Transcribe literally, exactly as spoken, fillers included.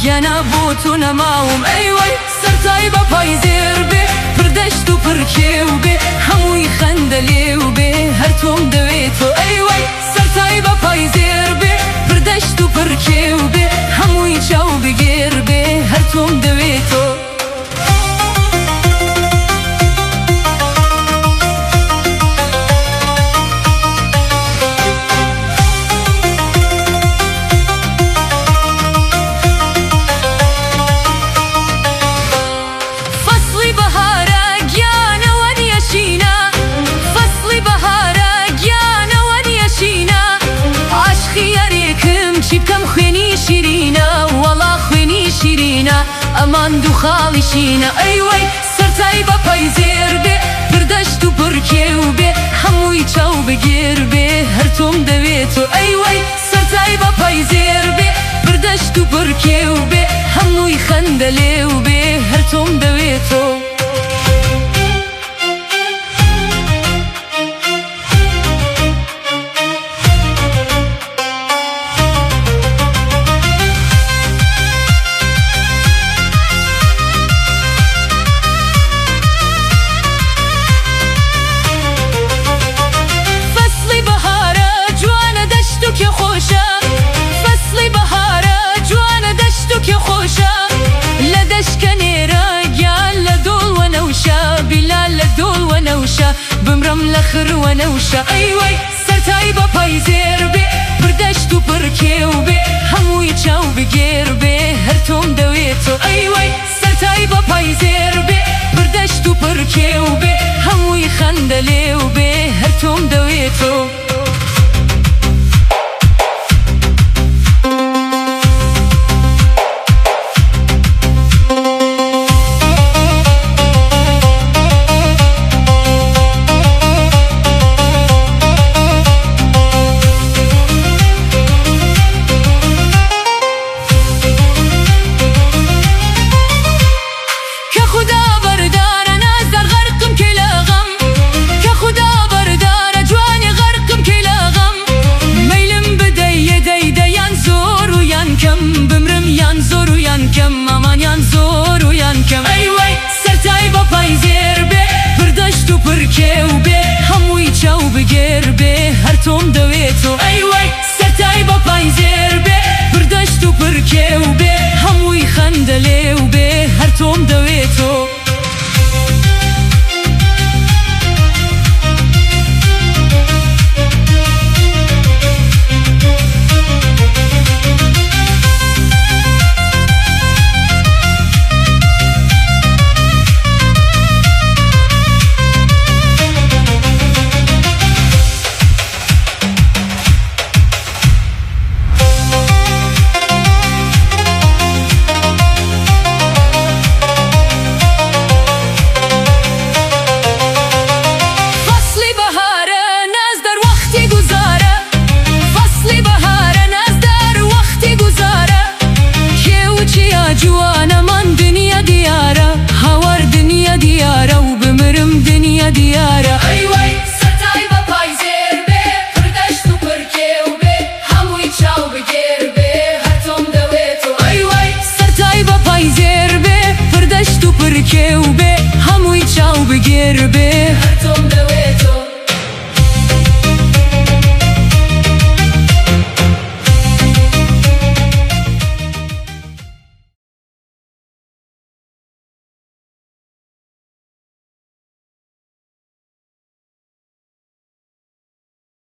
گیانا بۆ تۆ نەماوم ئەیوەی سەرتای بە پایزێر بێ پردەشت و پڕکێو بێ هەمووی خەندە لێو بێ هەر تۆم دەوێتۆ ئەیوەی سەرتای بە پایزێر بێ پردەشت و پڕکێو بێ هەمووی چاو بگێر بێ هەر تۆم دەوێتۆ ئەمان دوو خاڵی شینە ئەیوەی سەرتای بە پایزێر بێ پردەشت و پڕکێو بێ هەمووی چاو بگێر بێ هەر تۆم دەوێتۆ ئەیوەی سەرتای بە پایزێر بێ پردەشت و پڕکێو بێ هەمووی خەندە لێو بێ هەر تۆم دەوێتۆ بمرم لخر ونوشة أيوي سرتاي بپایزێر بێ پردەشت و پڕکێو بێ هەمووی چاو بگێر بێ هەر تۆم دەوێتۆ ئەیوەی سەرتای بەپایزێر بێ پردەشت و پڕکێو بێ هەمووی خەندە لێو بێ هەر تۆم دەوێتۆ بگێر بێ هەر تۆم دەوێتۆ ئەیوەی سەرتای بەپایزێر بێ پردەشت و پڕکێو بێ هەمووی خەندە لێو بێ هەر تۆم دەوێتۆ دیارە ئەیوەی سەرتای بەپایزێر بێ پردەشت و پڕکێو بێ هەمووی چاو بگێر بێ هەر تۆم دەوێتۆ ئەیوەی سەرتای بەپایزێر بێ پردەشت و پڕکێو بێ هەمووی چاو بگێر بێ هەر تۆم